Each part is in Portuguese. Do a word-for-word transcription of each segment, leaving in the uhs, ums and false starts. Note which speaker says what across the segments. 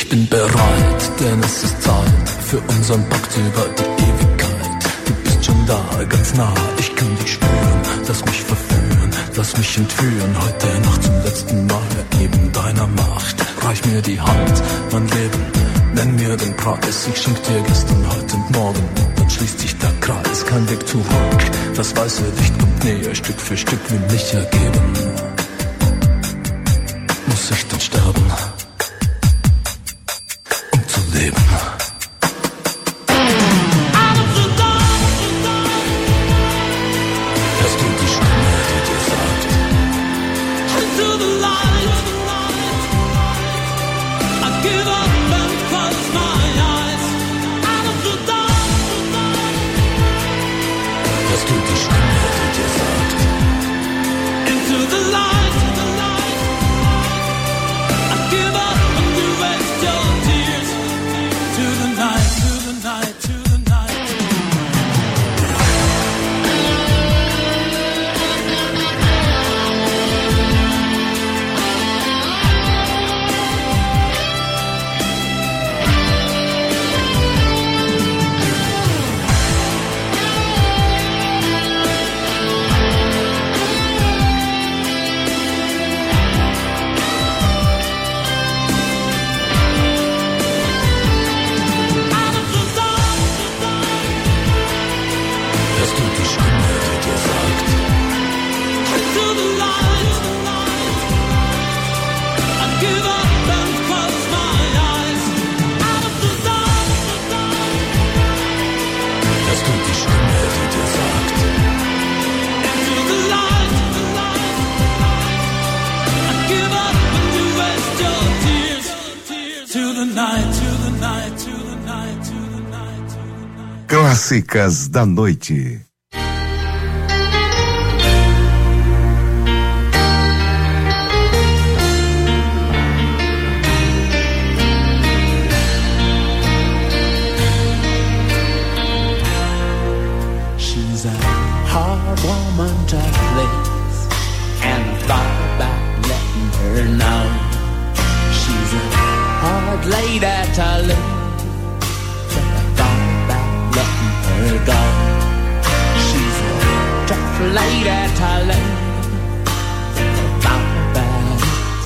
Speaker 1: Ich bin bereit, denn es ist Zeit für unseren Pakt über die Ewigkeit. Du bist schon da, ganz nah, ich kann dich spüren. Lass mich verführen, lass mich entführen. Heute Nacht zum letzten Mal ergeben deiner Macht. Reich mir die Hand, mein Leben, nenn mir den Preis. Ich schenk dir gestern, heute und morgen, dann schließt sich der Kreis. Kein Weg zurück, das weiße Licht kommt näher. Stück für Stück will ich ergeben. Muss ich denn sterben, um zu leben? Hörst du die Stimme, die dir sagt: Into the light, I give up and close my eyes. Out of the dark. Hörst du die Stimme, die dir sagt: Into the light.
Speaker 2: Clássicas da noite.
Speaker 3: She's a hard woman to please, and I thought about letting her know. She's a hard lady to lose, her go. She's a tough lady to learn about it.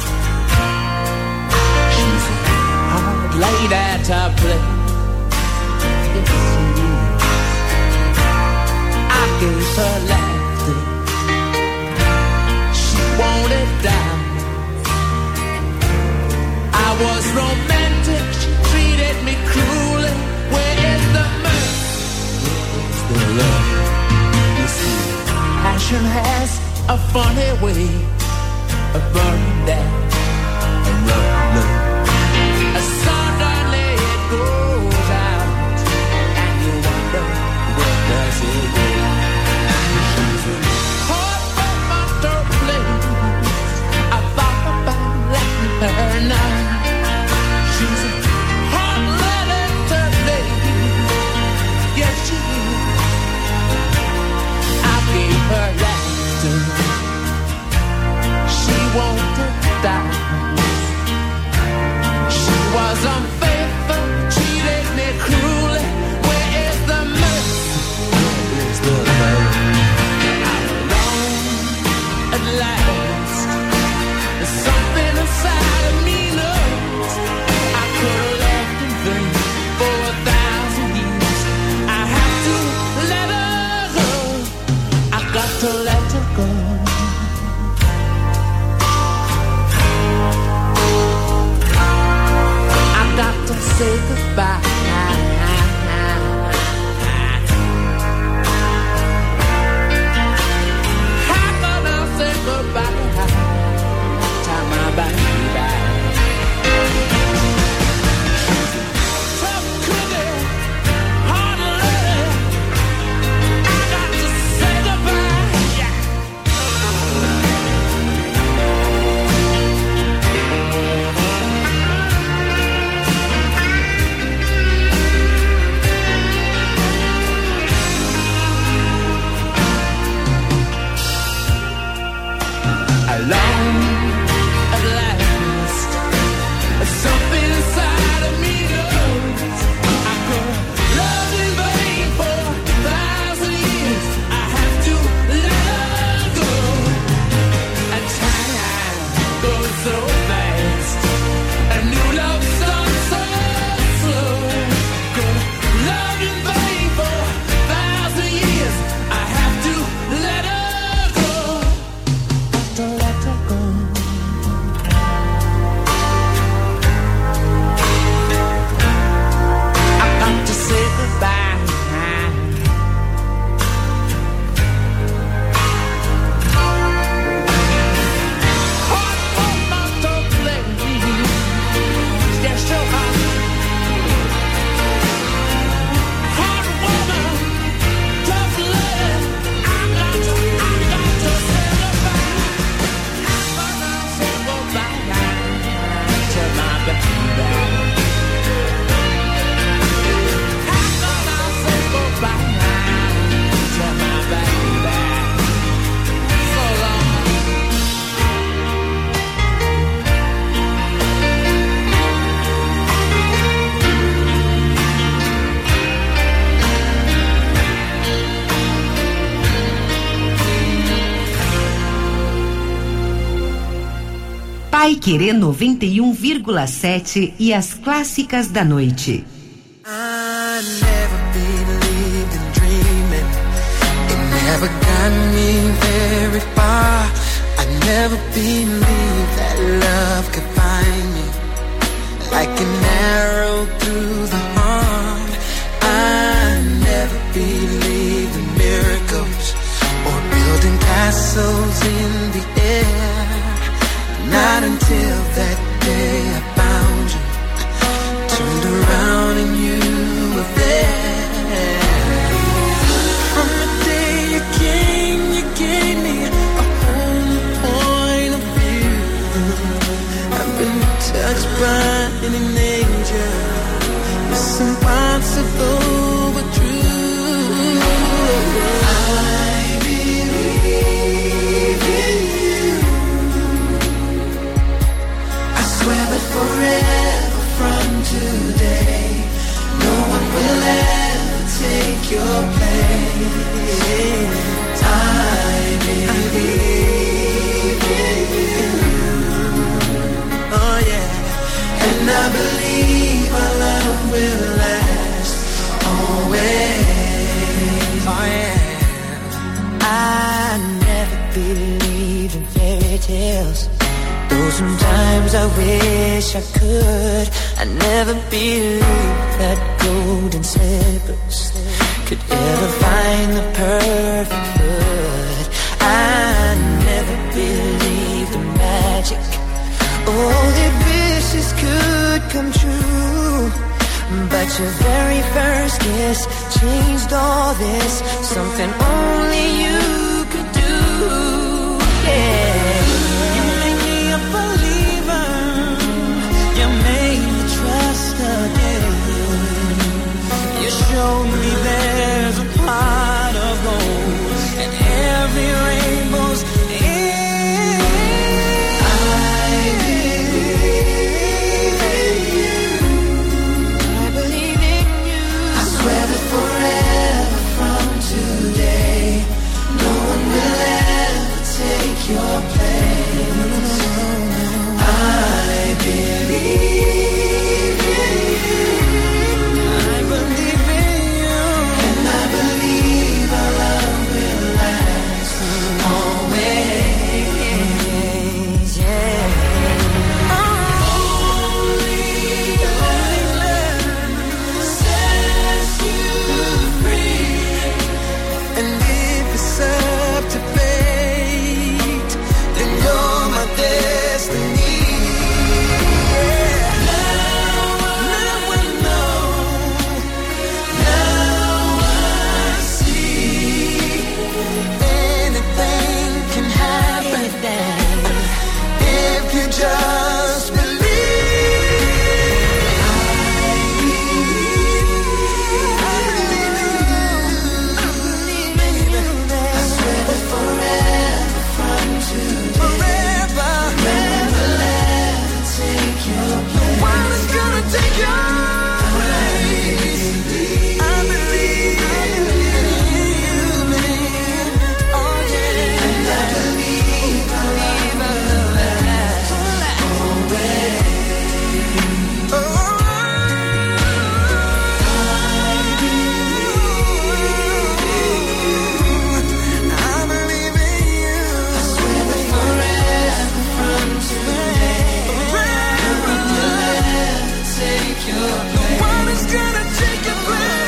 Speaker 3: She's a hard lady to play. Yes, she is. I gave her laughter, she wanted down. I was romantic, she treated me cruelly. Where is the mercy? The love. You see, passion has a funny way of burning down a rough love. Suddenly it goes out, and you wonder, where does it go? She's a hard woman to please. I thought about letting her know. She's a hard lady to please. Yes, she is. Gave her laughter, she wanted down. She was unfaithful, cheated me cruelly. Where is the mercy? Where is the love? I'm alone at last. There's something inside of me knows I could
Speaker 4: Paiquerê noventa e um vírgula sete e as clássicas da noite.
Speaker 3: I never believed in dreaming. It never got me very far. I never believed that love could find me like an arrow through the heart. I never believed in miracles or building castles in the air. Not until that day I found you, turned around and you were there. From the day you came, you gave me a whole new point of view. I've been touched by an angel. It's impossible but true. I believe in you. I swear that forever from today, no one will ever take your place. I believe in you. Oh yeah. And I believe our love will last always. Oh yeah. I never believed in fairy tales, though sometimes I wish I could. I never believed that golden slippers could ever find the perfect foot. I never believed in magic, all the wishes could come true. But your very first kiss changed all this, something only you could do. Yeah, you made me a believer, you made me trust again. You showed me there's a pot of gold and every rainbow's in. I believe in you. I believe in you. I swear that forever from today, no one will ever take your place. I believe in you. I believe in you. And I believe our love will last always. Yeah. Only love sets you free. And if it's up to fate, then you're my destiny. Yeah. Now I know, now I see, anything can happen if you just believe. I believe in you. I swear that forever from today, forever, never let it take your place. No one is gonna take your place. I believe in you, man. Oh yeah. And I believe, I believe I will last always. Oh, I believe in you. I swear that forever from today, forever will never take your place. No one is gonna take your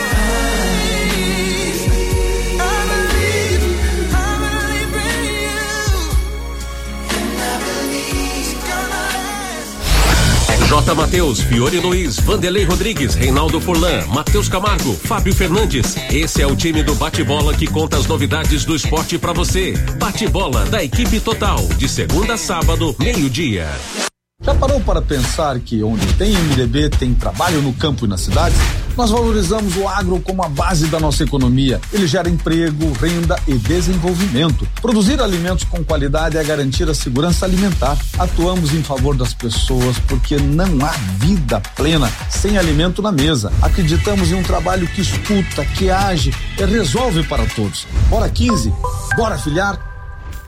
Speaker 3: place. I believe, I believe in you. And I believe it's gonna last.
Speaker 5: J. Mateus, Fiore Luiz, Vanderlei Rodrigues, Reinaldo Furlan, Matheus Camargo, Fábio Fernandes. Esse é o time do Bate-Bola que conta as novidades do esporte pra você. Bate-Bola da equipe total, de segunda a sábado, meio-dia.
Speaker 6: Já parou para pensar que onde tem M D B tem trabalho no campo e nas cidades? Nós valorizamos o agro como a base da nossa economia. Ele gera emprego, renda e desenvolvimento. Produzir alimentos com qualidade é garantir a segurança alimentar. Atuamos em favor das pessoas porque não há vida plena sem alimento na mesa. Acreditamos em um trabalho que escuta, que age e resolve para todos. Bora quinze? Bora filiar?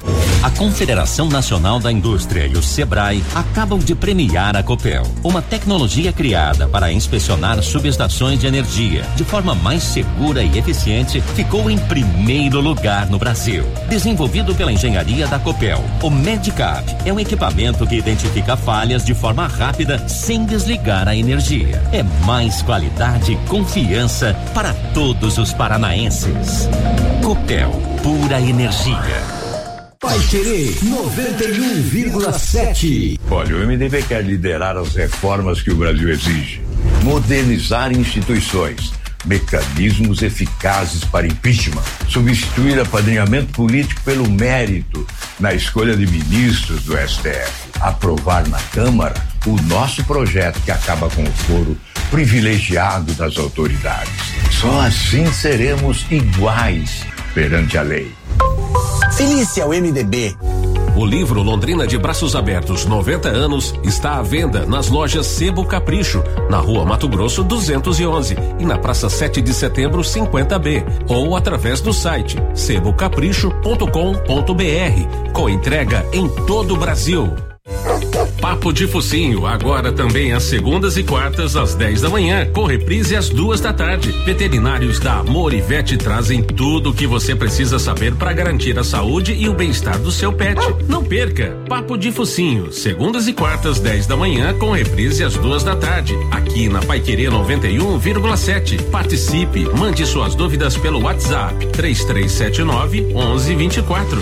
Speaker 7: A Confederação Nacional da Indústria e o Sebrae acabam de premiar a Copel, uma tecnologia criada para inspecionar subestações de energia de forma mais segura e eficiente, ficou em primeiro lugar no Brasil. Desenvolvido pela engenharia da Copel, o Medicap é um equipamento que identifica falhas de forma rápida sem desligar a energia. É mais qualidade e confiança para todos os paranaenses. Copel, pura energia.
Speaker 8: Paiquerê noventa e um vírgula sete.
Speaker 9: Olha, o M D B quer liderar as reformas que o Brasil exige, modernizar instituições, mecanismos eficazes para impeachment, substituir apadrinhamento político pelo mérito na escolha de ministros do S T F, aprovar na Câmara o nosso projeto que acaba com o foro privilegiado das autoridades. Só assim seremos iguais perante a lei.
Speaker 8: Filie-se ao M D B.
Speaker 5: O livro Londrina de Braços Abertos noventa anos está à venda nas lojas Sebo Capricho, na Rua Mato Grosso duzentos e onze e na Praça sete de Setembro cinquenta B, ou através do site sebo capricho ponto com ponto br, com entrega em todo o Brasil. Papo de Focinho, agora também às segundas e quartas às dez da manhã, com reprise às duas da tarde. Veterinários da Amor e Vet trazem tudo o que você precisa saber para garantir a saúde e o bem-estar do seu pet. Não perca, Papo de Focinho, segundas e quartas dez da manhã, com reprise às duas da tarde, aqui na Paiquerê noventa e um vírgula sete. Participe, mande suas dúvidas pelo WhatsApp três três sete nove, onze vinte e quatro.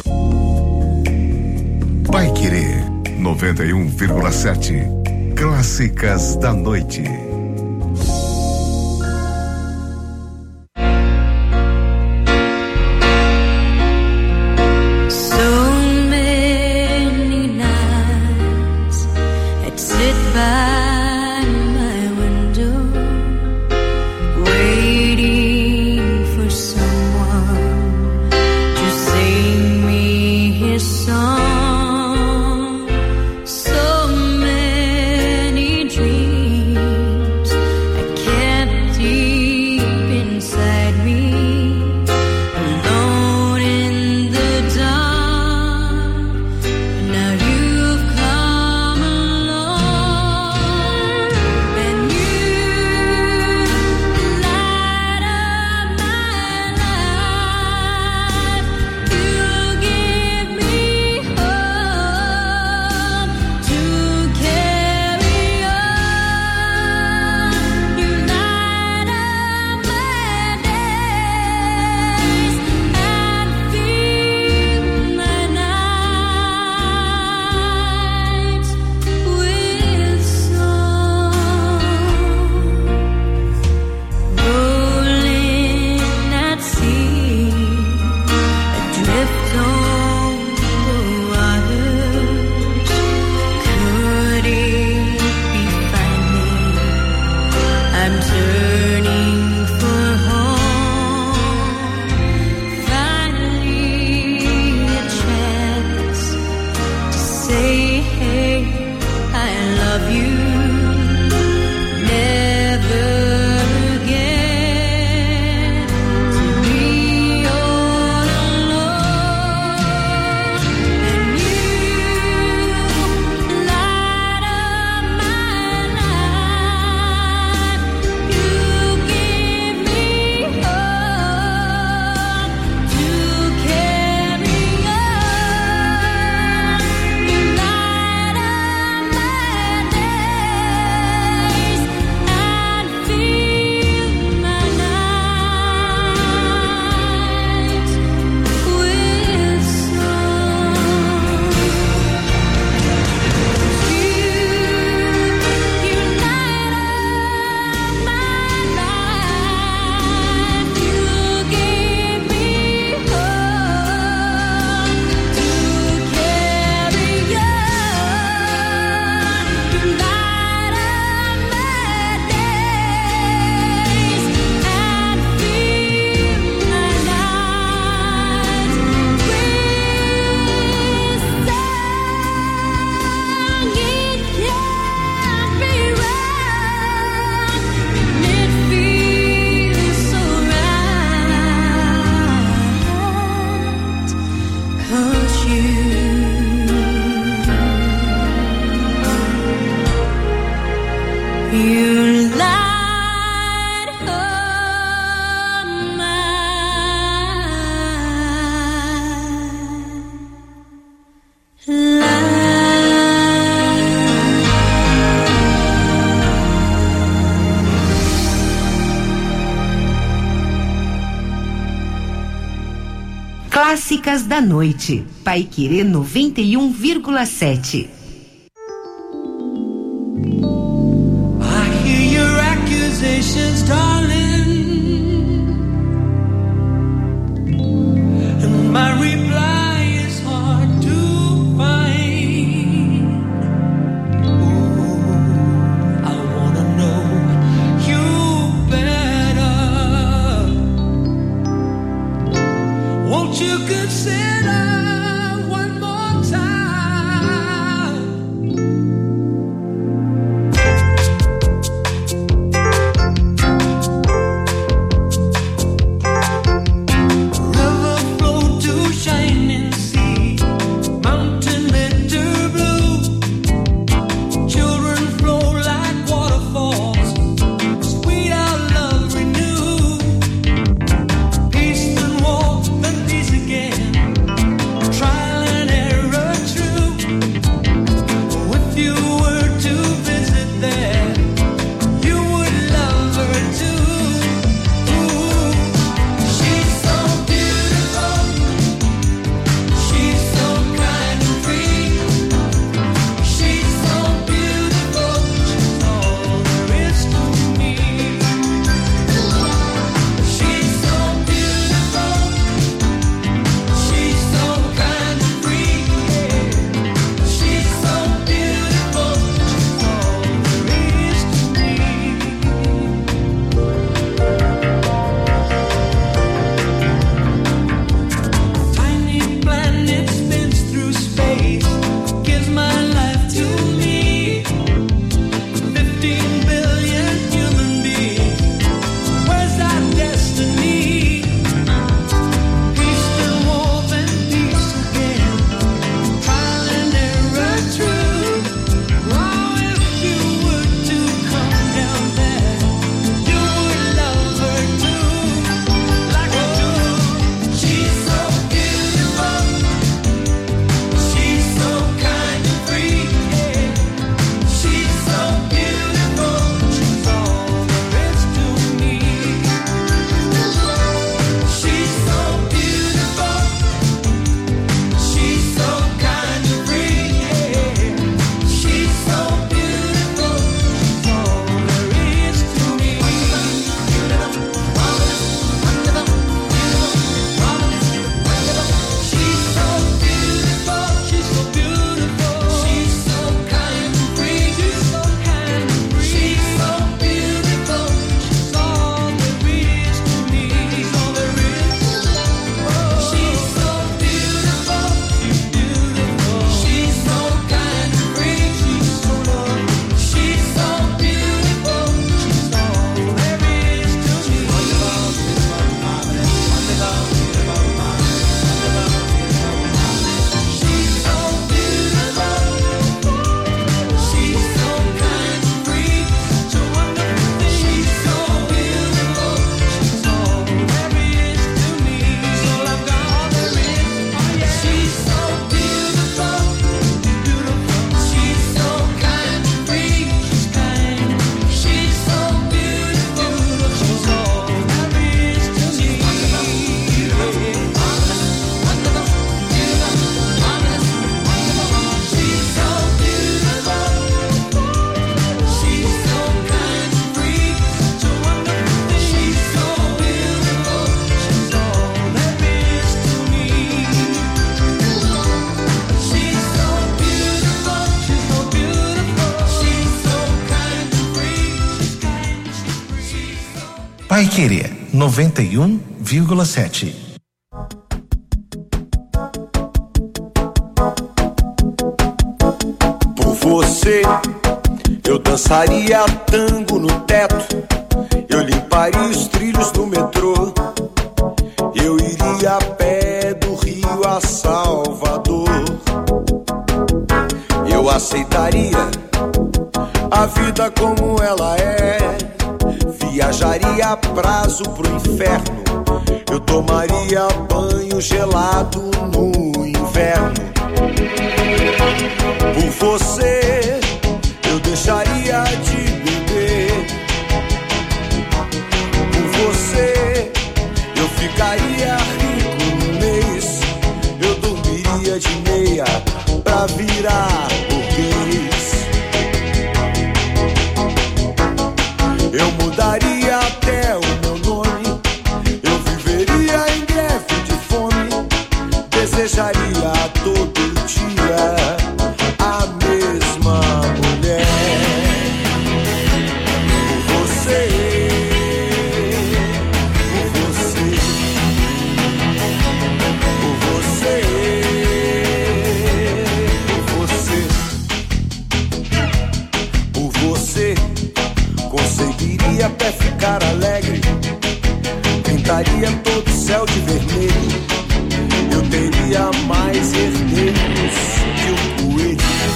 Speaker 2: Paiquerê noventa e um vírgula sete. Clássicas da Noite.
Speaker 10: So many dreams
Speaker 3: You light up my life.
Speaker 4: Clássicas da Noite, Paiquerê noventa e um vírgula sete.
Speaker 3: I hear your accusations, darling, and my reply is hard to find. Ooh, I wanna know you better. Won't you consider one more time? River flow to shining sea, mountain lit to blue. Children flow like waterfalls, sweet our love renew. Peace and war, then peace again. Trial and error true. If you were to visit there, you would love her too. Ooh, she's so beautiful. She's so kind and free. She's so beautiful. She's all there is to me. She's so beautiful. She's so kind and free. She's so beautiful. She's all there is to me. Tiny planet spins through space, gives my life to me. Fifteen billion human beings, where's our destiny? Peace and war, then peace again. Trial and error true. Oh, if you were to come down there, you would love her too, like I do. She's so beautiful. She's so kind and free. She's so beautiful. She's all there is to me. She's so beautiful. She's so kind and free. She's so beautiful. She's all there is to me. She's so beautiful. She's so beautiful. She's so kind and free. She's so kind and free. She's so beautiful. She's all there is to me. She's all there is. She's so beautiful. She's beautiful. She's so kind and free. She's so lovely. She's so beautiful. She's all there is to me. She's so beautiful. She's so kind and free. Such a wonderful thing. She's so beautiful. She's all there is to me. She's all I've got. All there is. Oh yeah. She's so beautiful. Beautiful. She's so kind and free. She's kind. She's so beautiful. She's all there is to me. She's so beautiful. She's so kind and free. Such a wonderful thing. She's so beautiful. She's all there is to me. She's so beautiful. She's so beautiful. She's so kind and free. She's kind, she's free.
Speaker 10: Paiquerê noventa e um vírgula sete.
Speaker 11: Por você, eu dançaria tango no teto, eu limparia os trilhos do metrô, eu iria a pé do Rio a Salvador, eu aceitaria a vida como ela é. Viajaria a prazo pro inferno, eu tomaria banho gelado no inverno. Por você, eu deixaria de beber. Por você, eu ficaria rico no mês. Eu dormiria de meia pra virar burguês. Eu mudaria até o meu nome, eu viveria em greve de fome, desejaria todo dia a mesma mulher. Por você, por você, por você, por você, por você. Conseguiria até ficar alegre, pintaria todo o céu de vermelho. Eu teria mais herdeiros que o coelho.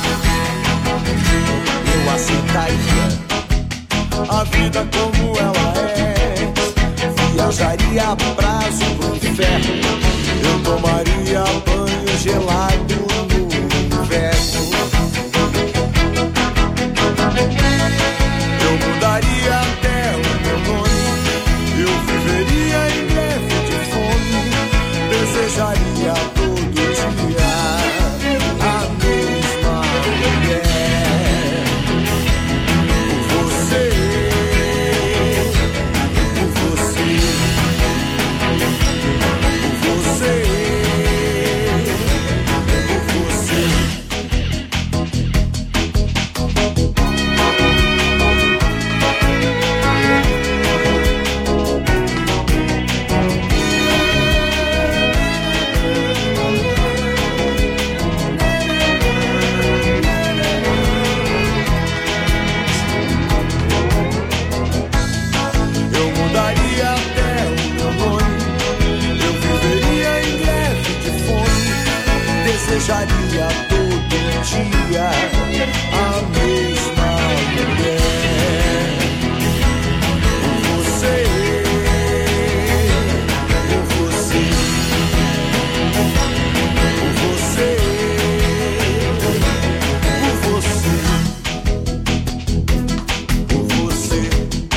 Speaker 11: Eu aceitaria a vida como ela é. Viajaria a prazo pro inferno, eu tomaria banho gelado no inverno. Eu mudaria até o meu nome, eu viveria em greve de fome, desejaria todo dia a mesma mulher. Por você, por você, por você, por você. Desejaria todo dia a mesma mulher. Por você, por você, por você, por você,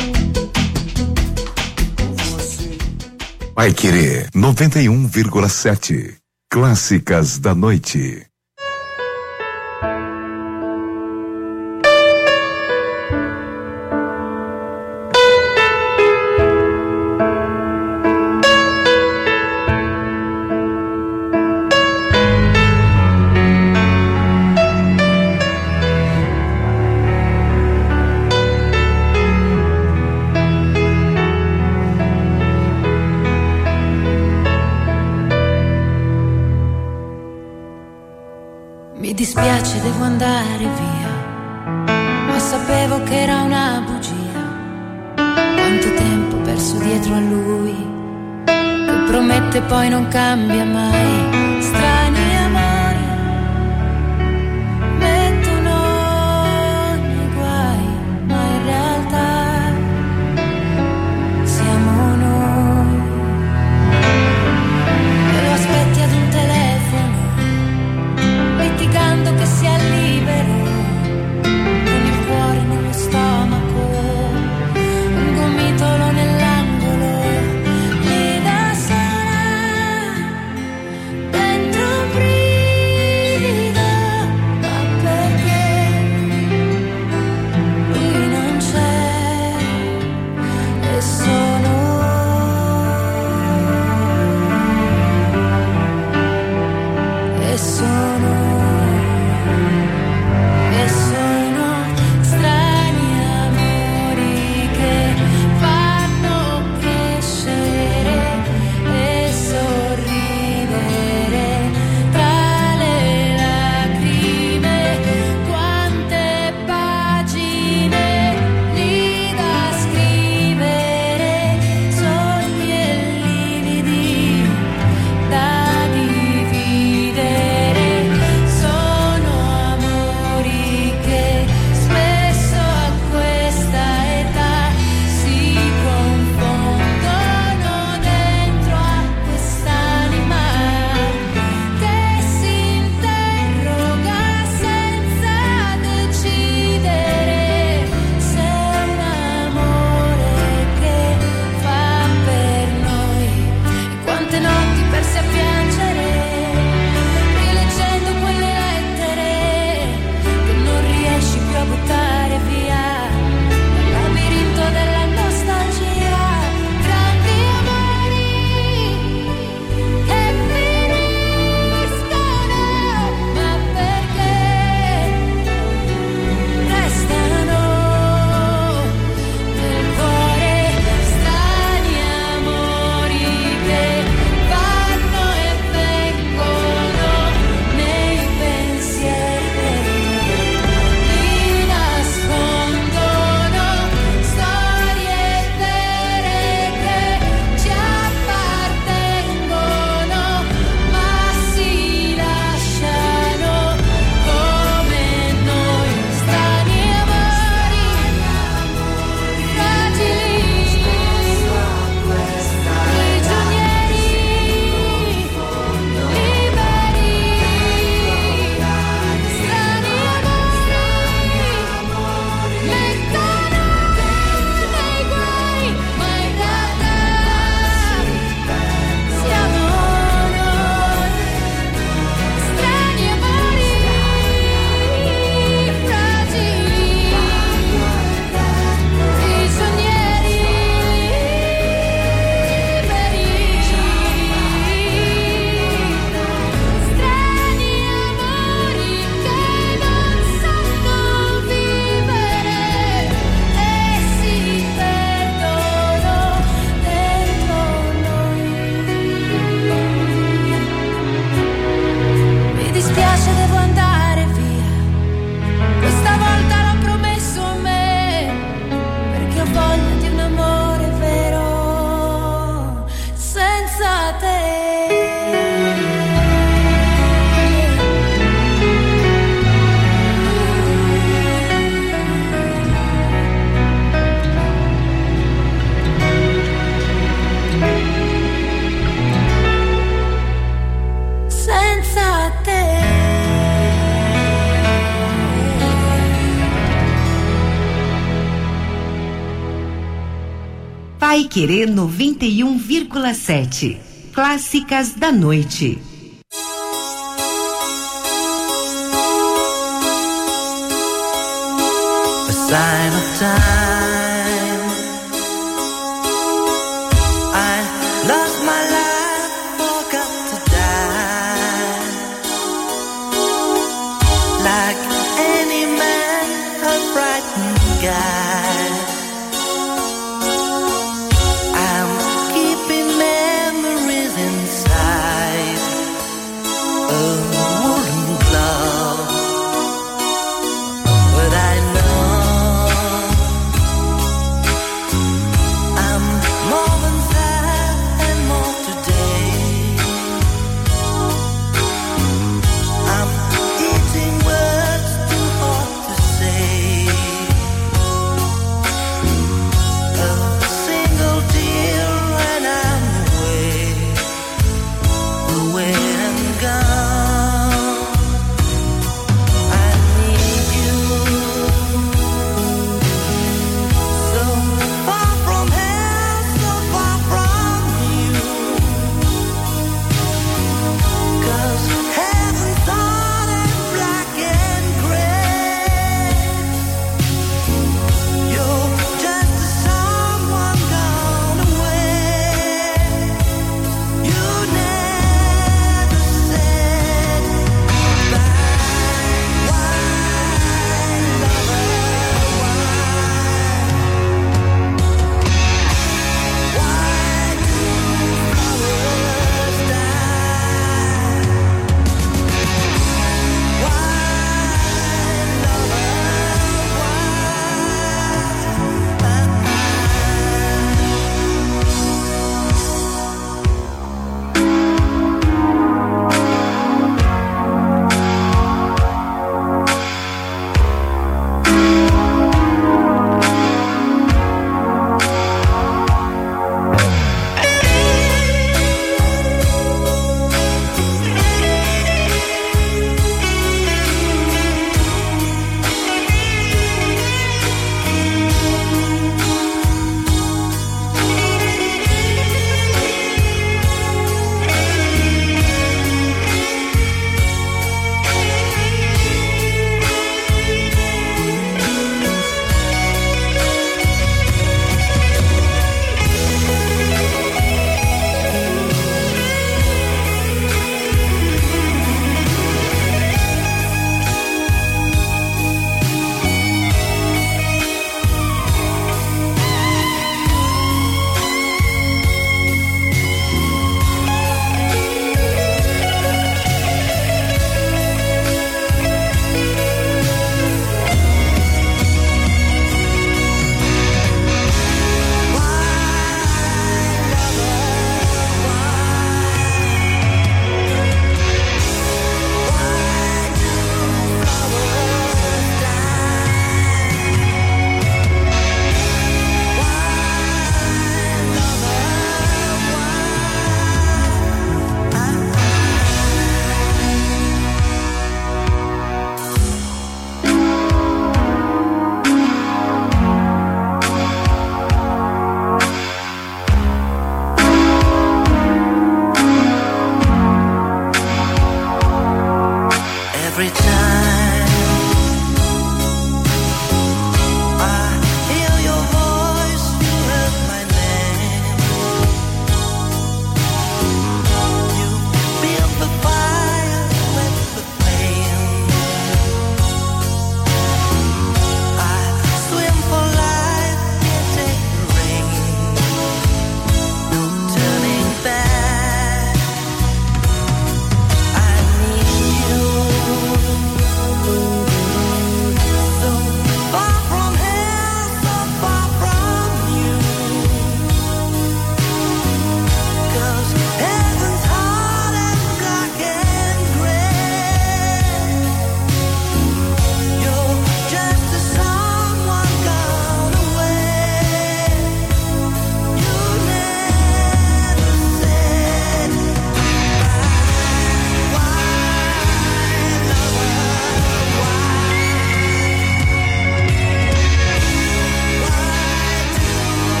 Speaker 11: por você.
Speaker 2: Vai Querer noventa e um vírgula sete. Clássicas da Noite.
Speaker 12: Mi dispiace, devo andare via, ma sapevo che era una bugia. Quanto tempo perso dietro a lui, che promette poi non cambia mai. Strani amori mettono nei guai, ma in realtà siamo noi. E lo aspetti ad un telefono, litigando che sia libero, con il cuore nello stomaco, un gomitolo nell'angolo, lì da sola, dentro
Speaker 4: Paiquerê noventa e um vírgula sete. Clássicas da noite.
Speaker 13: A sign of time. I lost my life, woke up to die. Like any man, a frightened guy. I'm keeping memories inside a wooden glove. But I know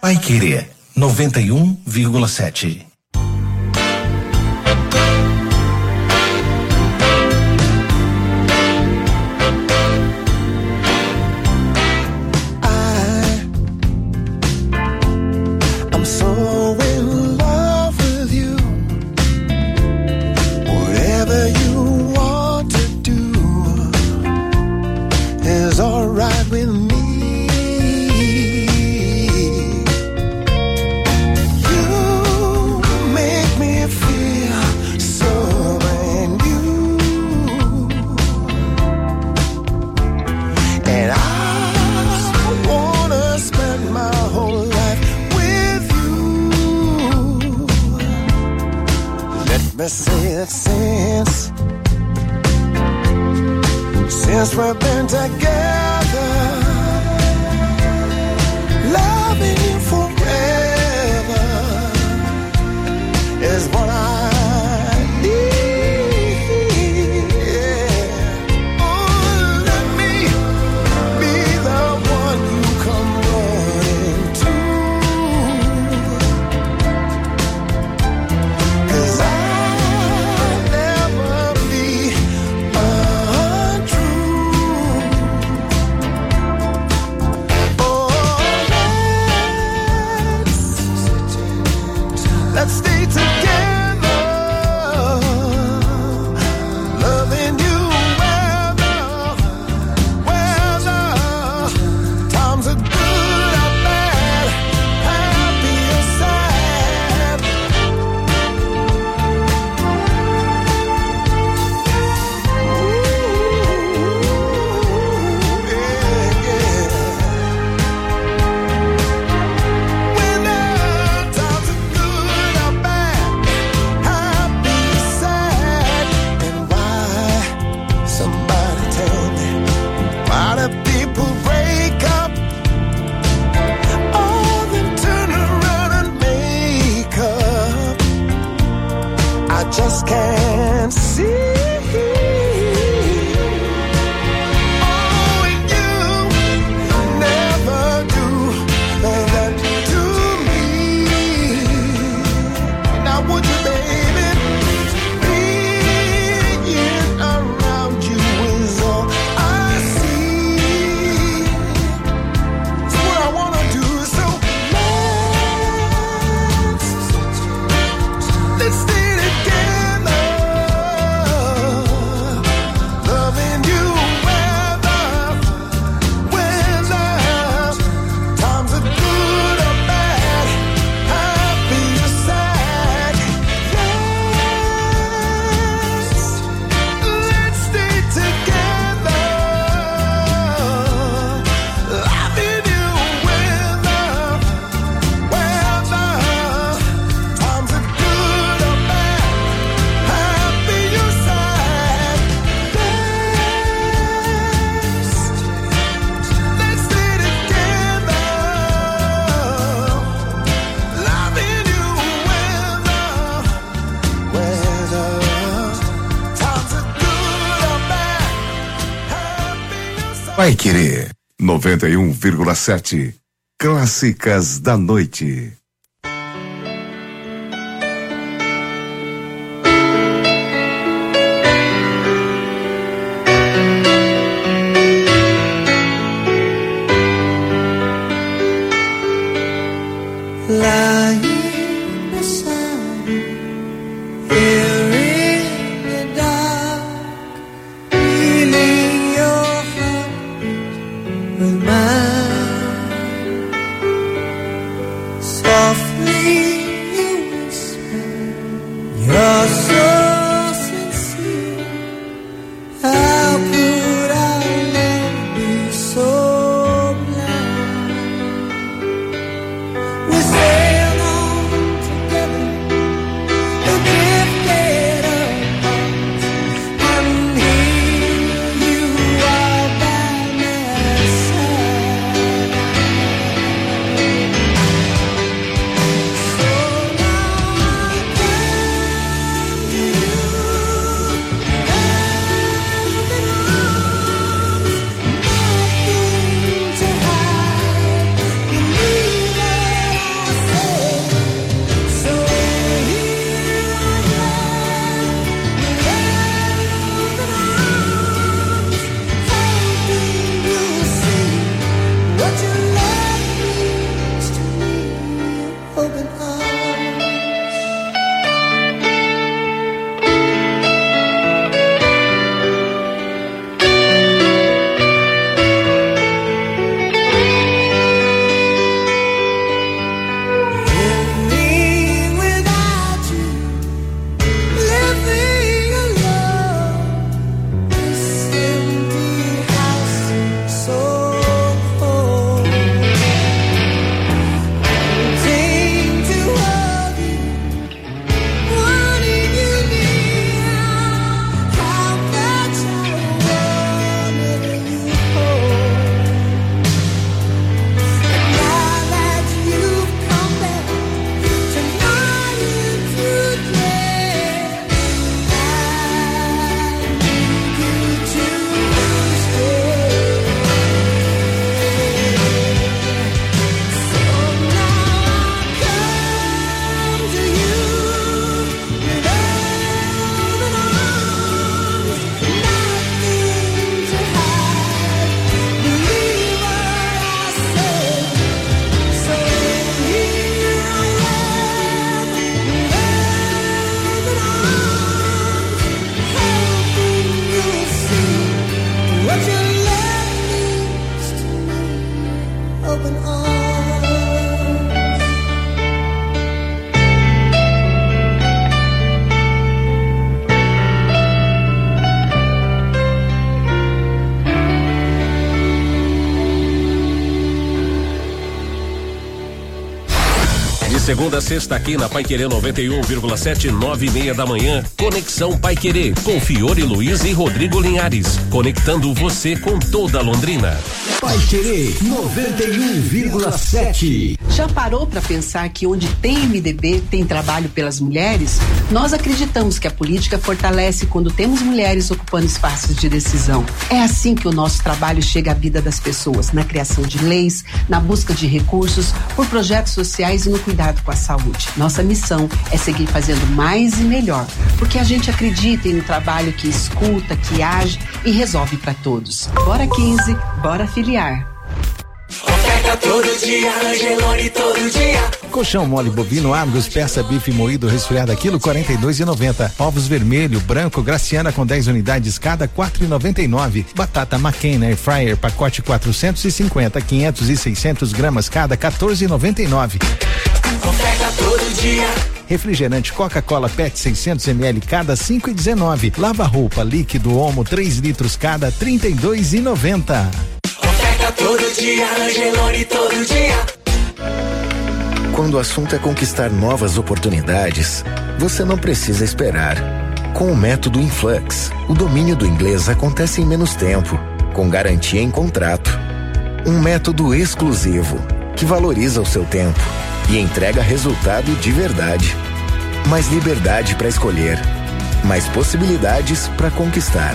Speaker 10: Paiquerê noventa e um vírgula sete.
Speaker 14: Since, since we've been together, loving you forever is what I need. Yeah. Oh, let me be the one you come running to, 'cause I let's stay together, loving you weather, weather. Times are good or bad, happy or sad. Ooh, yeah, yeah. When the times are good, somebody tell me, why do people break up? All then turn around and make up. I just can't see. Oh, and you never do that to me. Now would you, baby? Being around you is all I see. It's what I wanna do. So let's let's stay together, loving you weather, weather. Times are good or bad, happy or sad. Yes, let's stay together, loving you weather, weather. Times are good or bad, happy or sad. Yes, let's stay together, loving you weather, weather. Times are good or bad, happy or sad.
Speaker 2: Paiquerê noventa e um vírgula sete. Clássicas da noite.
Speaker 13: Lying beside you, here in the dark, feeling your heart with mine. So
Speaker 5: Segunda a sexta aqui na Paiquerê noventa e um vírgula sete, nove e meia da manhã, Conexão Paiquerê, com Fiore Luiz e Rodrigo Linhares, conectando você com toda Londrina.
Speaker 8: Paiquerê noventa e um vírgula sete.
Speaker 15: Já parou para pensar que onde tem M D B tem trabalho pelas mulheres? Nós acreditamos que a política fortalece quando temos mulheres ocupando espaços de decisão. É assim que o nosso trabalho chega à vida das pessoas, na criação de leis, na busca de recursos, por projetos sociais e no cuidado com a saúde. Nossa missão é seguir fazendo mais e melhor, porque a gente acredita em um trabalho que escuta, que age e resolve para todos. Bora quinze, bora filiar.
Speaker 13: Oferta todo dia, Angelone todo dia.
Speaker 16: Colchão mole bovino Argos, peça bife moído resfriada quilo quarenta e dois e noventa. Ovos vermelho, branco, Graciana com dez unidades cada quatro e noventa e nove. Batata McCain Air Fryer pacote quatrocentos e cinquenta, quinhentos e seiscentos gramas cada quatorze e noventa e nove.
Speaker 13: Oferta todo dia.
Speaker 16: Refrigerante Coca-Cola P E T seiscentos mililitros cada cinco e dezenove. Lava roupa líquido Omo três litros cada trinta e dois e noventa.
Speaker 13: Oferta todo dia, Angelone todo dia.
Speaker 17: Quando o assunto é conquistar novas oportunidades, você não precisa esperar. Com o método Influx, o domínio do inglês acontece em menos tempo, com garantia em contrato. Um método exclusivo, que valoriza o seu tempo e entrega resultado de verdade. Mais liberdade para escolher, mais possibilidades para conquistar.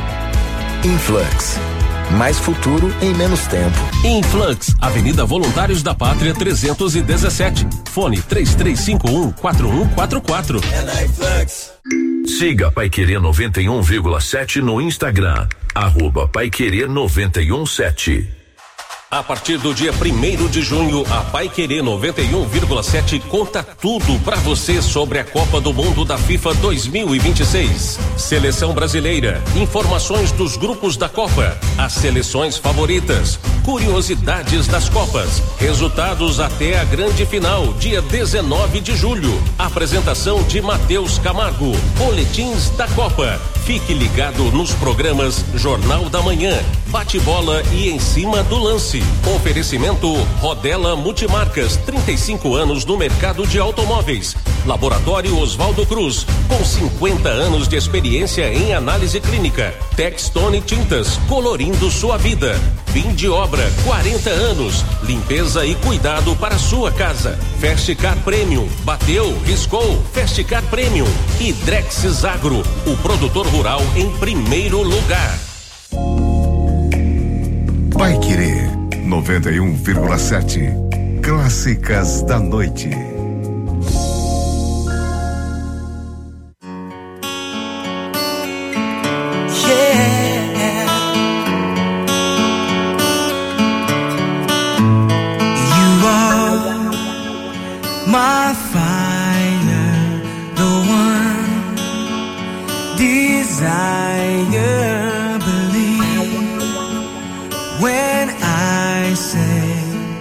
Speaker 17: Influx. Mais futuro em menos tempo.
Speaker 5: Influx, Avenida Voluntários da Pátria trezentos e dezessete. Fone três três cinco um, quatro um quatro quatro.
Speaker 13: É na Influx.
Speaker 18: Siga Paiquerê noventa e um vírgula sete no Instagram. Arroba Paiquerê noventa e um sete.
Speaker 5: A partir do dia primeiro de junho, a Paiquerê noventa e um vírgula sete conta tudo para você sobre a Copa do Mundo da FIFA dois mil e vinte e seis. Seleção brasileira, informações dos grupos da Copa, as seleções favoritas, curiosidades das Copas, resultados até a grande final, dia dezenove de julho. Apresentação de Matheus Camargo, boletins da Copa. Fique ligado nos programas Jornal da Manhã, Bate-Bola e Em Cima do Lance. Oferecimento Rodela Multimarcas, trinta e cinco anos no mercado de automóveis. Laboratório Oswaldo Cruz, com cinquenta anos de experiência em análise clínica. Textone Tintas, colorindo sua vida. Fim de obra, quarenta anos. Limpeza e cuidado para sua casa. Festicar Premium, bateu, riscou, Festicar Premium. E Drexis Agro, o produtor rural em primeiro lugar.
Speaker 2: Paiquerê noventa e um vírgula sete. Clássicas da Noite.
Speaker 13: My fire, the one desire, believe when I say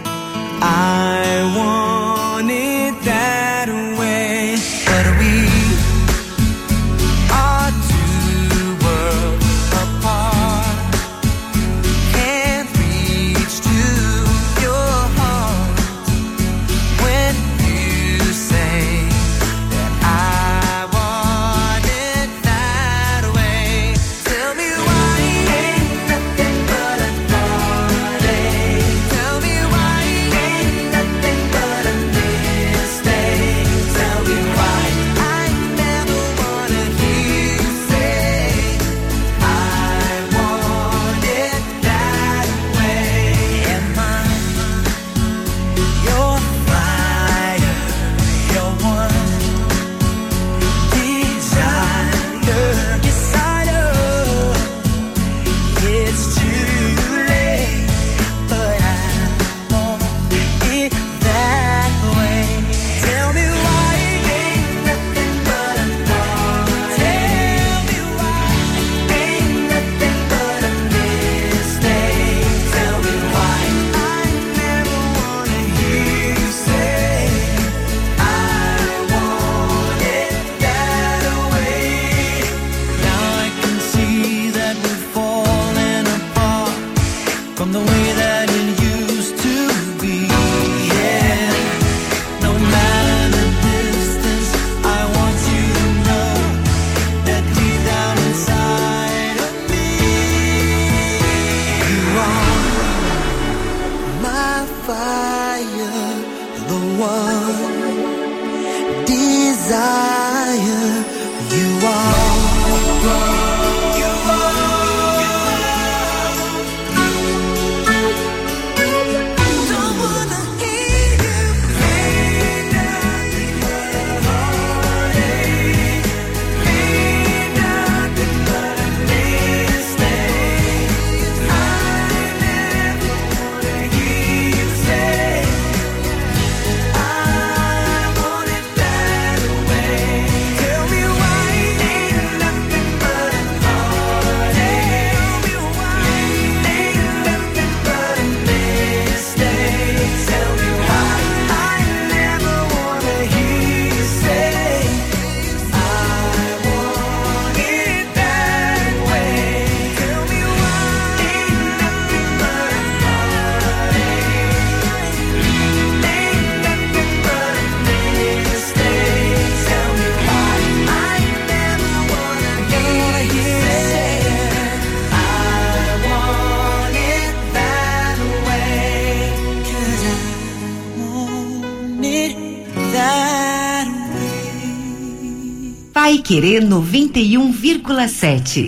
Speaker 13: I want it that way. But we are two worlds apart, can't reach to your heart when you say that I want it that way. Tell me
Speaker 4: Paiquerê noventa e um vírgula sete.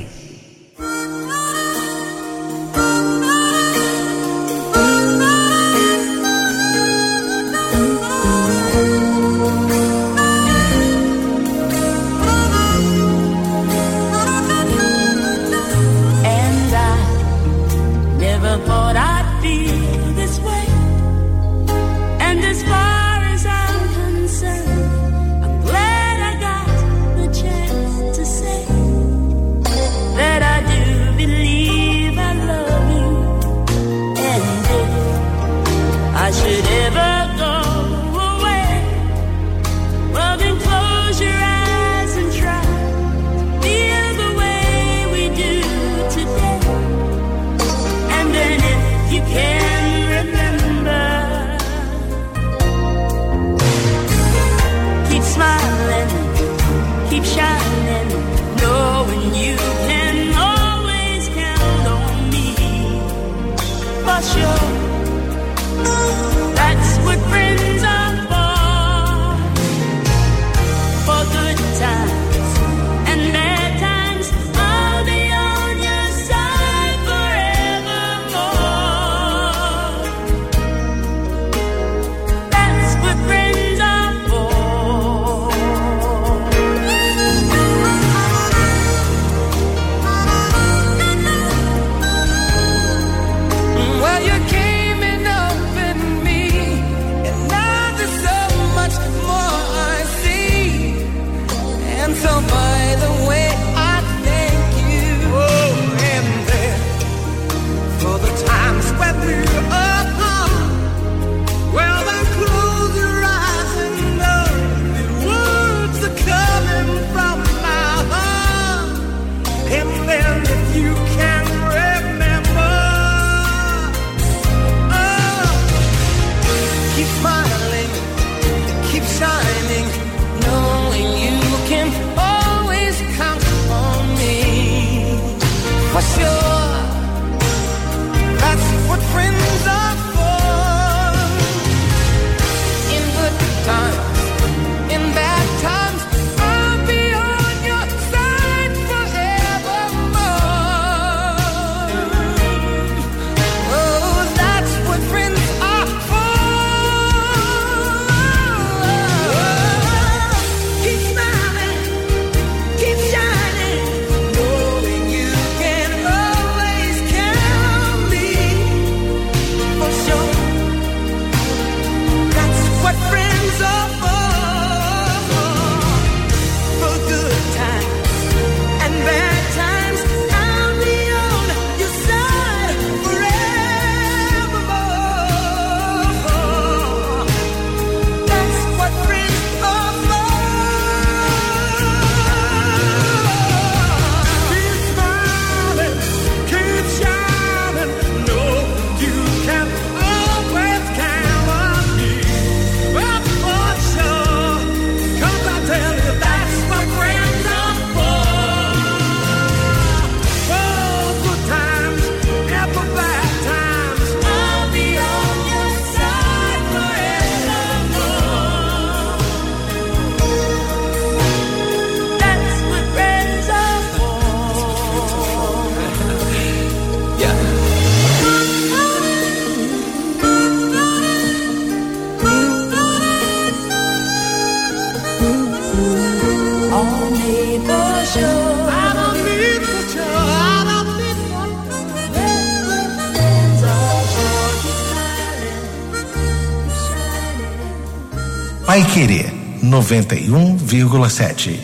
Speaker 10: Paiquerê noventa e um vírgula sete.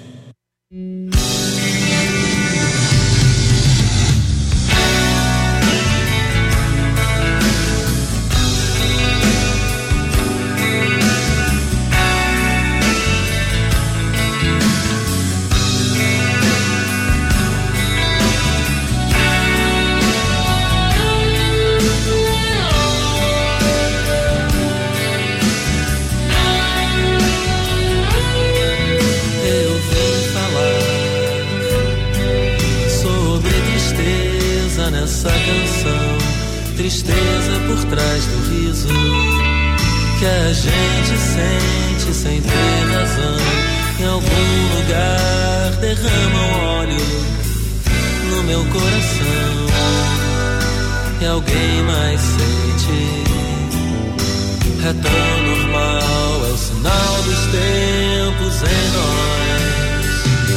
Speaker 3: Tristeza por trás do riso que a gente sente sem ter razão. Em algum lugar derramam óleo no meu coração. E alguém mais sente. É tão normal, é o sinal dos tempos em nós.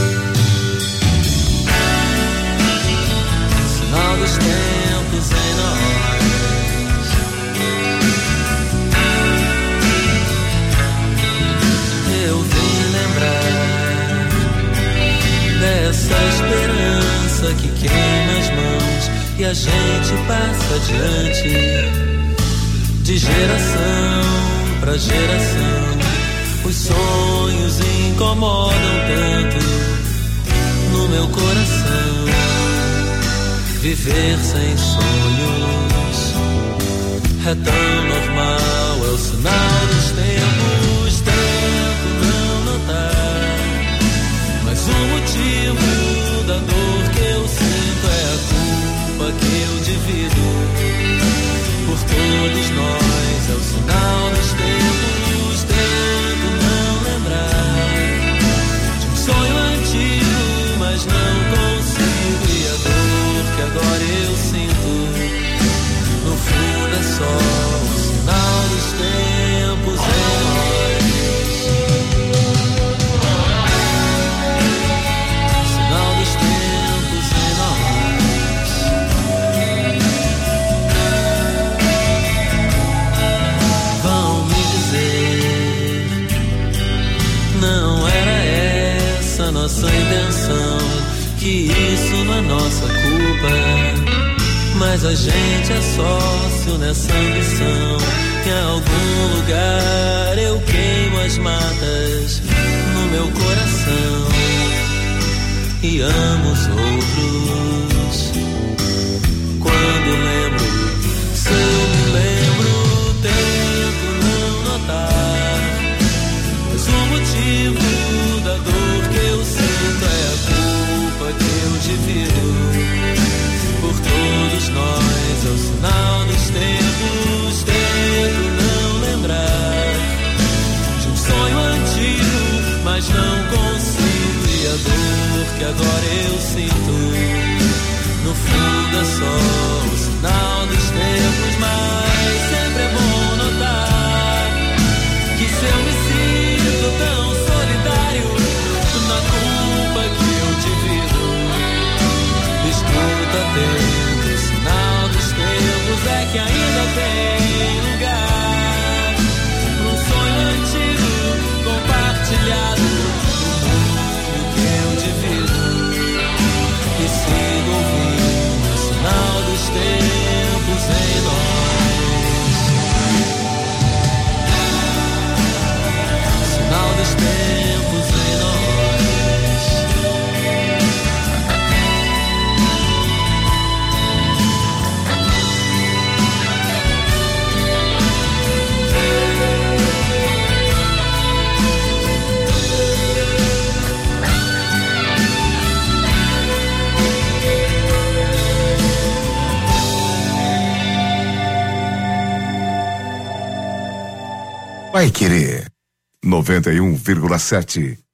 Speaker 3: Sinal dos tempos em nós. Eu vim lembrar dessa esperança que queima as mãos e a gente passa adiante. De geração pra geração, os sonhos incomodam tanto no meu coração. Viver sem sonhos é tão normal, é o sinal dos tempos. Tento não notar, mas o motivo da dor que eu sinto é a culpa que eu divido por todos nós. É o sinal dos tempos. Tento não lembrar de um sonho antigo, mas não consigo. E a dor que agora eu sinto, no fundo é só o sinal dos tempos em nós. Sinal dos tempos em nós. Vão me dizer, não era essa nossa intenção, que isso não é nossa culpa. Mas a gente é sócio nessa ambição. Em algum lugar eu queimo as matas no meu coração e amo os outros. Quando lembro, se eu me lembro, tento não notar, mas o motivo da dor que eu sinto é a culpa que eu divido por todos nós. É o sinal dos tempos. Tento não lembrar de um sonho antigo, mas não consigo. E a dor que agora eu sinto, no fundo é só o sinal dos tempos. Mas sempre é bom notar que se eu me sinto tão solidário na culpa que eu divido, escuta atento, o sinal dos tempos é que ainda tem lugar para um sonho antigo compartilhado no mundo que eu divido. E sigo ouvindo o sinal dos tempos em nós. Sinal dos tempos em nós.
Speaker 2: Vai Querer noventa e um vírgula sete.